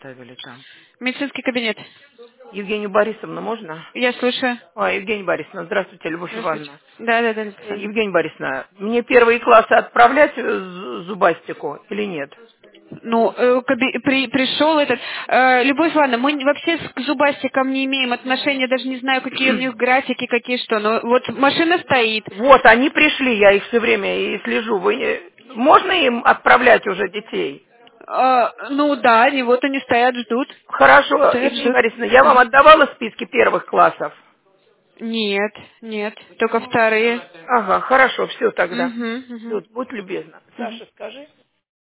оставили там? Медицинский кабинет. Евгению Борисовну можно? Я слушаю. Евгения Борисовна, здравствуйте, Любовь Здравствуйте. Ивановна. Да, да, да, Александр. Евгения Борисовна, мне первые классы отправлять зубастику или нет? Ну, пришел этот... Любовь Ивановна, мы вообще к зубастикам не имеем отношения, даже не знаю, какие у них графики, какие что. Но вот машина стоит. Вот, они пришли, я их все время и слежу. Можно им отправлять уже детей? Ну да, они стоят, ждут. Хорошо, Стоят, Евгения ждут. Борисовна, я вам Мгм. отдавала списки первых классов? Нет, нет, только вторые. Ага, хорошо, все тогда. Угу, Все, угу. будь любезна. Мгм. Саша, скажи.